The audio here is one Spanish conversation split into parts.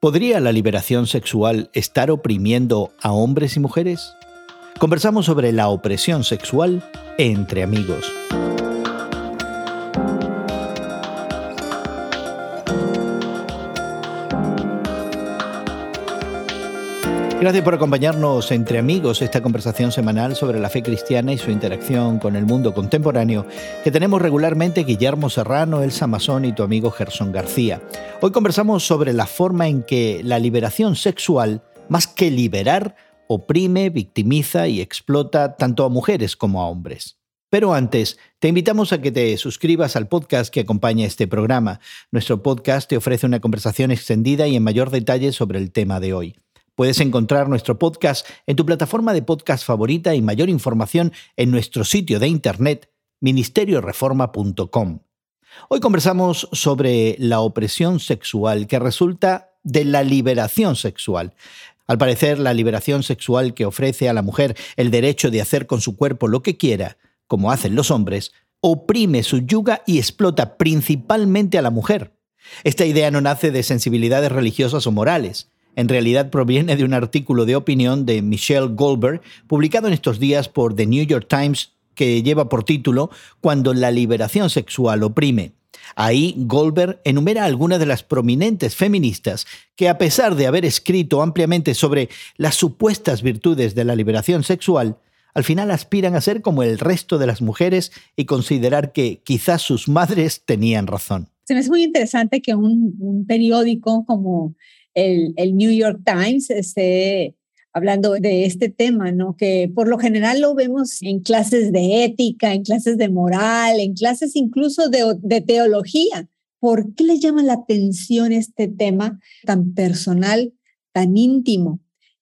¿Podría la liberación sexual estar oprimiendo a hombres y mujeres? Conversamos sobre la opresión sexual entre amigos. Gracias por acompañarnos entre amigos, esta conversación semanal sobre la fe cristiana y su interacción con el mundo contemporáneo que tenemos regularmente Guillermo Serrano, Elsa Mazón y tu amigo Gerson García. Hoy conversamos sobre la forma en que la liberación sexual, más que liberar, oprime, victimiza y explota tanto a mujeres como a hombres. Pero antes, te invitamos a que te suscribas al podcast que acompaña este programa. Nuestro podcast te ofrece una conversación extendida y en mayor detalle sobre el tema de hoy. Puedes encontrar nuestro podcast en tu plataforma de podcast favorita y mayor información en nuestro sitio de internet ministerioreforma.com. Hoy conversamos sobre la opresión sexual que resulta de la liberación sexual. Al parecer, la liberación sexual que ofrece a la mujer el derecho de hacer con su cuerpo lo que quiera, como hacen los hombres, oprime, subyuga y explota principalmente a la mujer. Esta idea no nace de sensibilidades religiosas o morales. En realidad proviene de un artículo de opinión de Michelle Goldberg, publicado en estos días por The New York Times, que lleva por título «Cuando la liberación sexual oprime». Ahí Goldberg enumera algunas de las prominentes feministas que, a pesar de haber escrito ampliamente sobre las supuestas virtudes de la liberación sexual, al final aspiran a ser como el resto de las mujeres y considerar que quizás sus madres tenían razón. Se me hace muy interesante que un periódico como el New York Times esté hablando de este tema, ¿no? Que por lo general lo vemos en clases de ética, en clases de moral, en clases incluso de teología. ¿Por qué les llama la atención este tema tan personal, tan íntimo?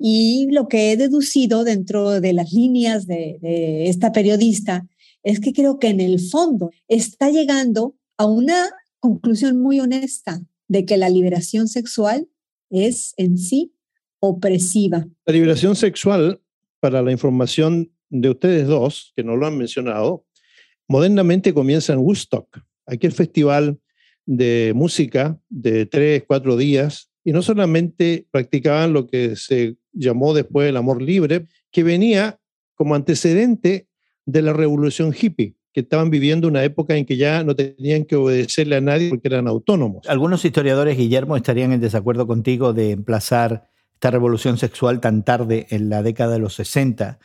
Y lo que he deducido dentro de las líneas de esta periodista es que creo que en el fondo está llegando a una conclusión muy honesta de que la liberación sexual es en sí opresiva. La liberación sexual, para la información de ustedes dos, que no lo han mencionado, modernamente comienza en Woodstock, aquel festival de música de 3-4 días, y no solamente practicaban lo que se llamó después el amor libre, que venía como antecedente de la revolución hippie, que estaban viviendo una época en que ya no tenían que obedecerle a nadie porque eran autónomos. Algunos historiadores, Guillermo, estarían en desacuerdo contigo de emplazar esta revolución sexual tan tarde en la década de los 60.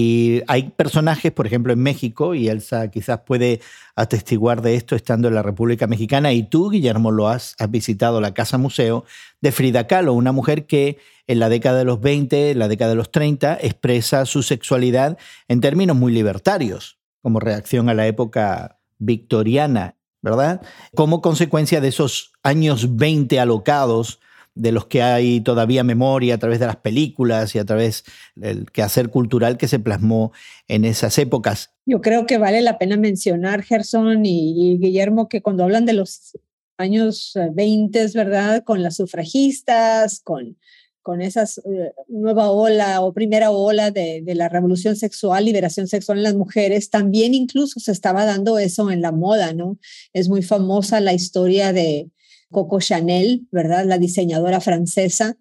Y hay personajes, por ejemplo, en México, y Elsa quizás puede atestiguar de esto estando en la República Mexicana, y tú, Guillermo, has visitado la Casa Museo de Frida Kahlo, una mujer que en la década de los 20, en la década de los 30, expresa su sexualidad en términos muy libertarios, como reacción a la época victoriana, ¿verdad? Como consecuencia de esos años 20 alocados, de los que hay todavía memoria a través de las películas y a través del quehacer cultural que se plasmó en esas épocas. Yo creo que vale la pena mencionar, Gerson y Guillermo, que cuando hablan de los años 20, ¿verdad? Con las sufragistas, con esas nueva ola o primera ola de la revolución sexual, liberación sexual en las mujeres, también incluso se estaba dando eso en la moda, ¿no? Es muy famosa la historia de Coco Chanel, ¿verdad? La diseñadora francesa,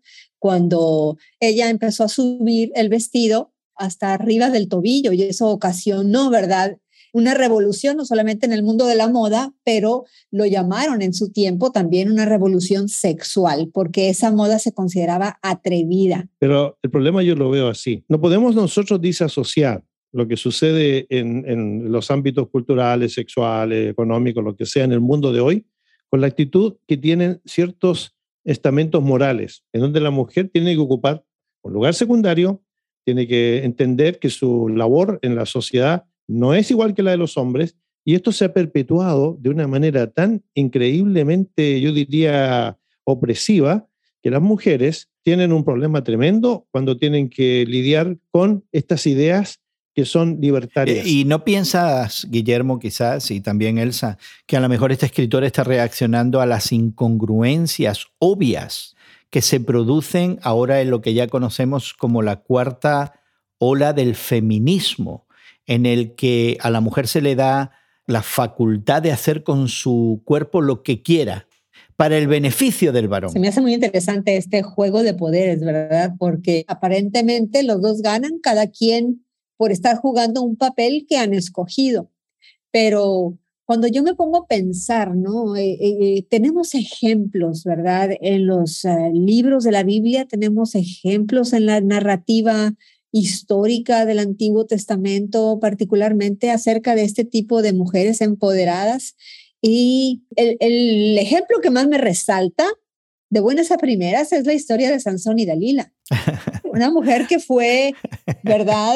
cuando ella empezó a subir el vestido hasta arriba del tobillo y eso ocasionó, ¿verdad?, una revolución, no solamente en el mundo de la moda, pero lo llamaron en su tiempo también una revolución sexual, porque esa moda se consideraba atrevida. Pero el problema yo lo veo así. No podemos nosotros disasociar lo que sucede en los ámbitos culturales, sexuales, económicos, lo que sea en el mundo de hoy, con la actitud que tienen ciertos estamentos morales, en donde la mujer tiene que ocupar un lugar secundario, tiene que entender que su labor en la sociedad no es igual que la de los hombres, y esto se ha perpetuado de una manera tan increíblemente, yo diría, opresiva, que las mujeres tienen un problema tremendo cuando tienen que lidiar con estas ideas que son libertarias. ¿Y no piensas, Guillermo, quizás, y también Elsa, que a lo mejor esta escritora está reaccionando a las incongruencias obvias que se producen ahora en lo que ya conocemos como la cuarta ola del feminismo, en el que a la mujer se le da la facultad de hacer con su cuerpo lo que quiera, para el beneficio del varón. Se me hace muy interesante este juego de poderes, ¿verdad? Porque aparentemente los dos ganan, cada quien por estar jugando un papel que han escogido. Pero cuando yo me pongo a pensar, ¿no? Tenemos ejemplos, ¿verdad? En los libros de la Biblia tenemos ejemplos en la narrativa histórica del Antiguo Testamento, particularmente acerca de este tipo de mujeres empoderadas. Y el ejemplo que más me resalta, de buenas a primeras, es la historia de Sansón y Dalila. Una mujer que fue, ¿verdad?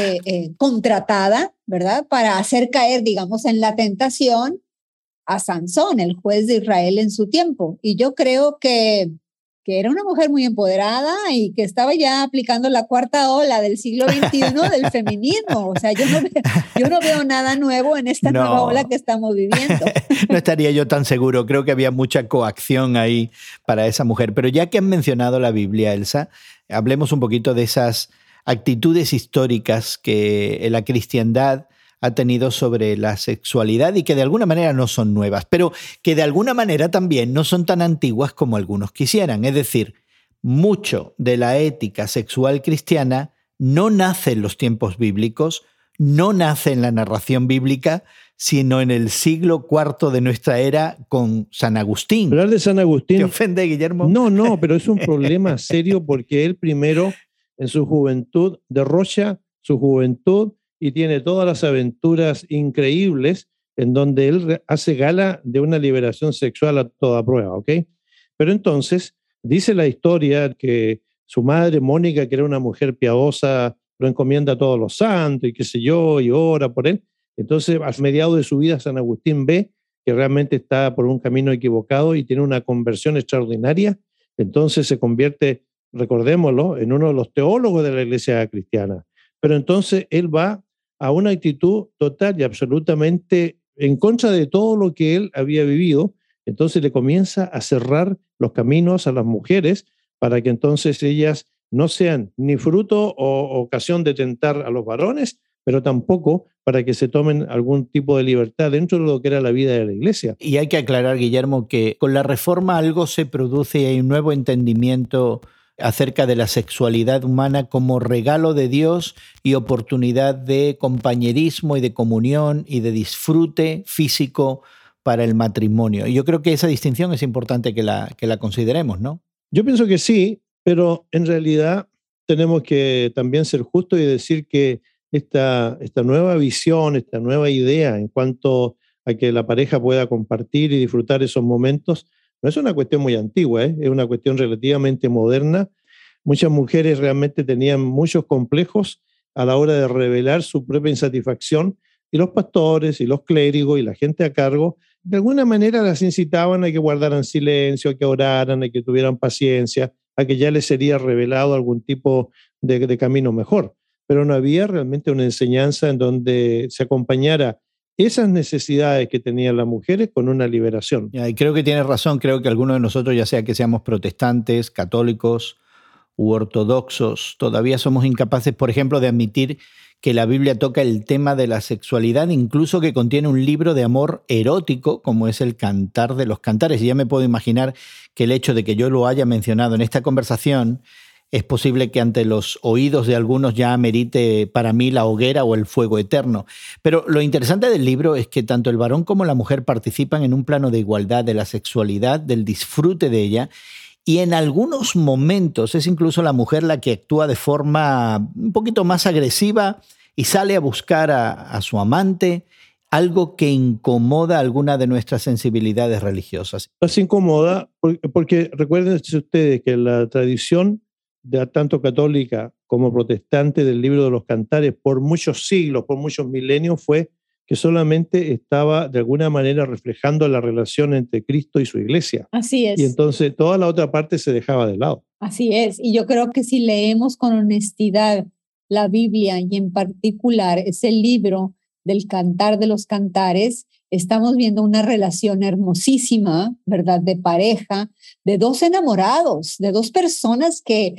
Contratada, ¿verdad? Para hacer caer, digamos, en la tentación a Sansón, el juez de Israel en su tiempo. Y yo creo que era una mujer muy empoderada y que estaba ya aplicando la cuarta ola del siglo XXI del feminismo. O sea, yo no veo nada nuevo en esta nueva ola que estamos viviendo. No estaría yo tan seguro. Creo que había mucha coacción ahí para esa mujer. Pero ya que han mencionado la Biblia, Elsa, hablemos un poquito de esas actitudes históricas que la cristiandad ha tenido sobre la sexualidad y que de alguna manera no son nuevas, pero que de alguna manera también no son tan antiguas como algunos quisieran. Es decir, mucho de la ética sexual cristiana no nace en los tiempos bíblicos, no nace en la narración bíblica, sino en el siglo IV de nuestra era con San Agustín. Hablar de San Agustín... ¿Te ofende, Guillermo? No, pero es un problema serio porque él primero, en su juventud, derrocha su juventud y tiene todas las aventuras increíbles en donde él hace gala de una liberación sexual a toda prueba, ¿ok? Pero entonces, dice la historia que su madre, Mónica, que era una mujer piadosa, lo encomienda a todos los santos y qué sé yo, y ora por él. Entonces, a mediados de su vida, San Agustín ve que realmente está por un camino equivocado y tiene una conversión extraordinaria. Entonces se convierte, recordémoslo, en uno de los teólogos de la iglesia cristiana. Pero entonces él va a una actitud total y absolutamente en contra de todo lo que él había vivido. Entonces le comienza a cerrar los caminos a las mujeres para que entonces ellas no sean ni fruto o ocasión de tentar a los varones, pero tampoco para que se tomen algún tipo de libertad dentro de lo que era la vida de la iglesia. Y hay que aclarar, Guillermo, que con la reforma algo se produce y hay un nuevo entendimiento acerca de la sexualidad humana como regalo de Dios y oportunidad de compañerismo y de comunión y de disfrute físico para el matrimonio. Y yo creo que esa distinción es importante que la consideremos, ¿no? Yo pienso que sí, pero en realidad tenemos que también ser justos y decir que esta nueva visión, esta nueva idea en cuanto a que la pareja pueda compartir y disfrutar esos momentos, no es una cuestión muy antigua, es una cuestión relativamente moderna. Muchas mujeres realmente tenían muchos complejos a la hora de revelar su propia insatisfacción y los pastores y los clérigos y la gente a cargo de alguna manera las incitaban a que guardaran silencio, a que oraran, a que tuvieran paciencia, a que ya les sería revelado algún tipo de camino mejor. Pero no había realmente una enseñanza en donde se acompañara esas necesidades que tenían las mujeres con una liberación. Y creo que tienes razón, creo que algunos de nosotros, ya sea que seamos protestantes, católicos u ortodoxos, todavía somos incapaces, por ejemplo, de admitir que la Biblia toca el tema de la sexualidad, incluso que contiene un libro de amor erótico, como es el Cantar de los Cantares. Y ya me puedo imaginar que el hecho de que yo lo haya mencionado en esta conversación es posible que ante los oídos de algunos ya amerite para mí la hoguera o el fuego eterno. Pero lo interesante del libro es que tanto el varón como la mujer participan en un plano de igualdad de la sexualidad, del disfrute de ella, y en algunos momentos es incluso la mujer la que actúa de forma un poquito más agresiva y sale a buscar a su amante, algo que incomoda alguna de nuestras sensibilidades religiosas. Nos incomoda porque recuerden ustedes que la tradición de tanto católica como protestante del libro de los Cantares por muchos siglos, por muchos milenios, fue que solamente estaba de alguna manera reflejando la relación entre Cristo y su iglesia. Así es. Y entonces toda la otra parte se dejaba de lado. Así es. Y yo creo que si leemos con honestidad la Biblia y en particular ese libro del Cantar de los Cantares, estamos viendo una relación hermosísima, ¿verdad? De pareja, de dos enamorados, de dos personas que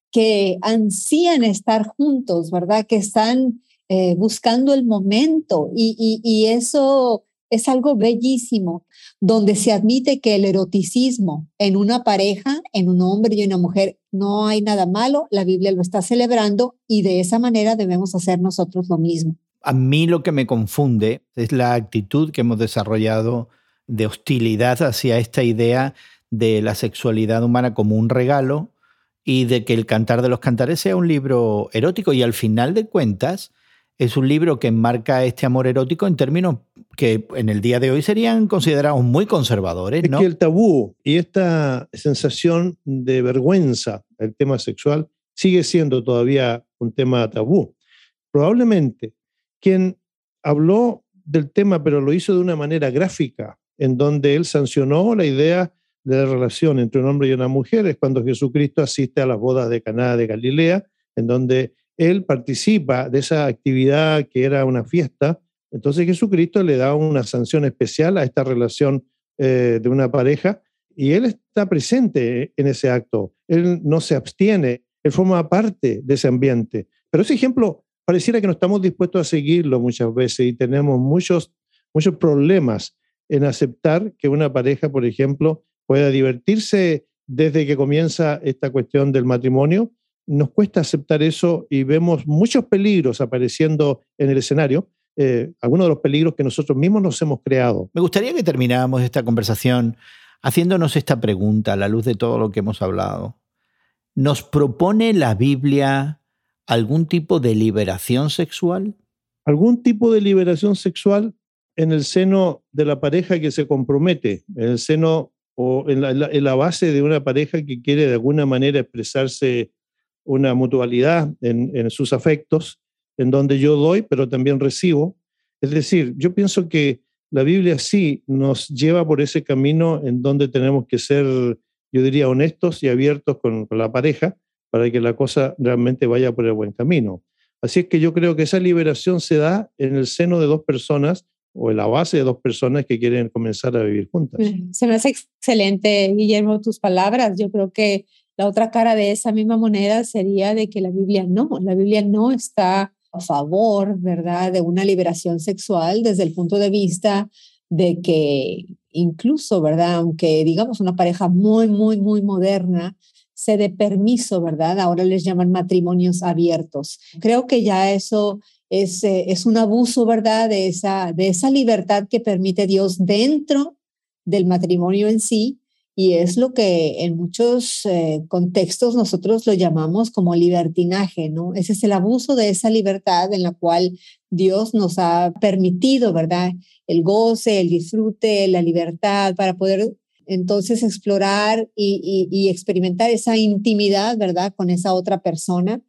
ansían estar juntos, ¿verdad? Que están buscando el momento y eso es algo bellísimo, donde se admite que el eroticismo en una pareja, en un hombre y una mujer, no hay nada malo, la Biblia lo está celebrando y de esa manera debemos hacer nosotros lo mismo. A mí lo que me confunde es la actitud que hemos desarrollado de hostilidad hacia esta idea de la sexualidad humana como un regalo y de que el Cantar de los Cantares sea un libro erótico y al final de cuentas es un libro que enmarca este amor erótico en términos que en el día de hoy serían considerados muy conservadores, ¿no? Es que el tabú y esta sensación de vergüenza del tema sexual sigue siendo todavía un tema tabú. Probablemente quien habló del tema, pero lo hizo de una manera gráfica, en donde él sancionó la idea de la relación entre un hombre y una mujer, es cuando Jesucristo asiste a las bodas de Caná de Galilea, en donde él participa de esa actividad que era una fiesta. Entonces Jesucristo le da una sanción especial a esta relación de una pareja y él está presente en ese acto. Él no se abstiene, él forma parte de ese ambiente. Pero ese ejemplo pareciera que no estamos dispuestos a seguirlo muchas veces y tenemos muchos problemas en aceptar que una pareja, por ejemplo, pueda divertirse desde que comienza esta cuestión del matrimonio. Nos cuesta aceptar eso y vemos muchos peligros apareciendo en el escenario, algunos de los peligros que nosotros mismos nos hemos creado. Me gustaría que termináramos esta conversación haciéndonos esta pregunta a la luz de todo lo que hemos hablado. ¿Nos propone la Biblia algún tipo de liberación sexual? Algún tipo de liberación sexual en el seno de la pareja que se compromete, en el seno o en la base de una pareja que quiere de alguna manera expresarse una mutualidad en sus afectos, en donde yo doy, pero también recibo. Es decir, yo pienso que la Biblia sí nos lleva por ese camino en donde tenemos que ser, yo diría, honestos y abiertos con la pareja para que la cosa realmente vaya por el buen camino. Así es que yo creo que esa liberación se da en el seno de dos personas o en la base de dos personas que quieren comenzar a vivir juntas. Se me hace excelente, Guillermo, tus palabras. Yo creo que la otra cara de esa misma moneda sería de que la Biblia no está a favor, ¿verdad?, de una liberación sexual desde el punto de vista de que incluso, ¿verdad?, aunque digamos una pareja muy moderna, se dé permiso, ¿verdad? Ahora les llaman matrimonios abiertos. Creo que ya eso es un abuso, ¿verdad?, de esa libertad que permite Dios dentro del matrimonio en sí, y es lo que en muchos contextos nosotros lo llamamos como libertinaje, ¿no? Ese es el abuso de esa libertad en la cual Dios nos ha permitido, ¿verdad?, el goce, el disfrute, la libertad para poder entonces explorar y experimentar esa intimidad, ¿verdad?, con esa otra persona.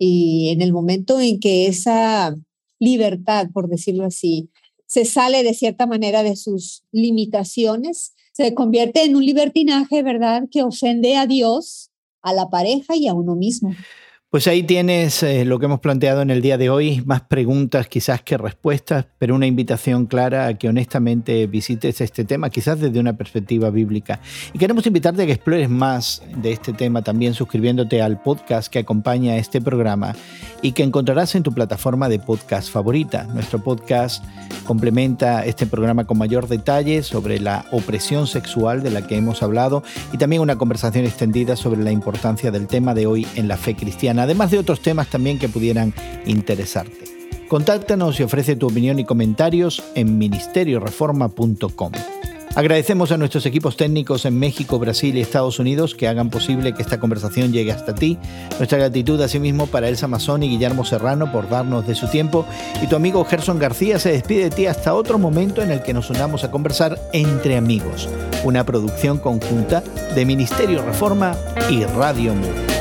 Y en el momento en que esa libertad, por decirlo así, se sale de cierta manera de sus limitaciones, se convierte en un libertinaje, ¿verdad?, que ofende a Dios, a la pareja y a uno mismo. Pues ahí tienes lo que hemos planteado en el día de hoy, más preguntas quizás que respuestas, pero una invitación clara a que honestamente visites este tema, quizás desde una perspectiva bíblica. Y queremos invitarte a que explores más de este tema también suscribiéndote al podcast que acompaña este programa y que encontrarás en tu plataforma de podcast favorita. Nuestro podcast complementa este programa con mayor detalle sobre la opresión sexual de la que hemos hablado y también una conversación extendida sobre la importancia del tema de hoy en la fe cristiana, además de otros temas también que pudieran interesarte. Contáctanos y ofrece tu opinión y comentarios en ministerioreforma.com. Agradecemos a nuestros equipos técnicos en México, Brasil y Estados Unidos que hagan posible que esta conversación llegue hasta ti. Nuestra gratitud asimismo para Elsa Mazón y Guillermo Serrano por darnos de su tiempo. Y tu amigo Gerson García se despide de ti hasta otro momento en el que nos unamos a conversar entre amigos. Una producción conjunta de Ministerio Reforma y Radio Mundo.